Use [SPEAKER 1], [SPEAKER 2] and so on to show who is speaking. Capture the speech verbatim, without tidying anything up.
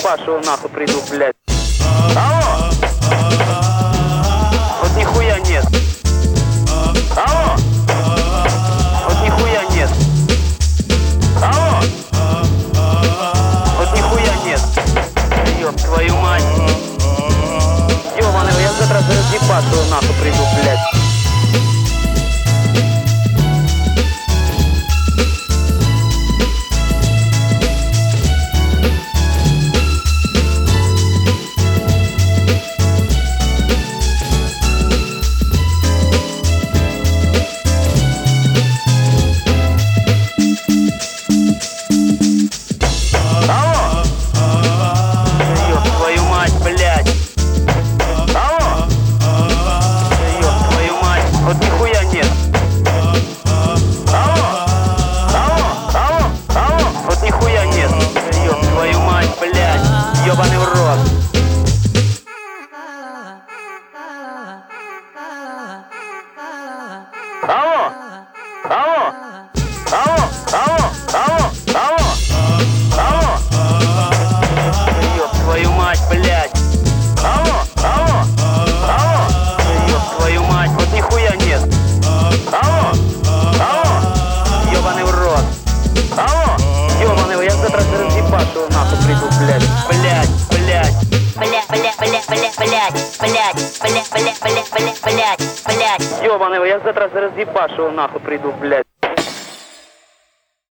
[SPEAKER 1] разъебашу, нахуй приду, блядь. Алло! Вот нихуя нет. Алло! Вот нихуя нет. Алло! Вот нихуя нет. Ёб твою мать. Ёбаный, я завтра разъебашу, нахуй приду, блядь. Ёбаный в рот. Алло! Алло! Алло! Алло! Алло! Алло! Алло! Ёб твою мать, блядь! Алло! Алло! Алло! Ёб твою мать, вот нихуя нет! Алло! Алло! Ёбаный в рот! Алло! Ёбаный, я завтра разъебашу, нахуй приду, блядь! Блядь! Блядь!
[SPEAKER 2] Блядь, блядь, блядь, блядь, блядь, блядь, блядь, блядь, блядь, блядь, блядь, блядь.
[SPEAKER 1] Ёбаный, я завтра разъебашу, нахуй приду, блядь!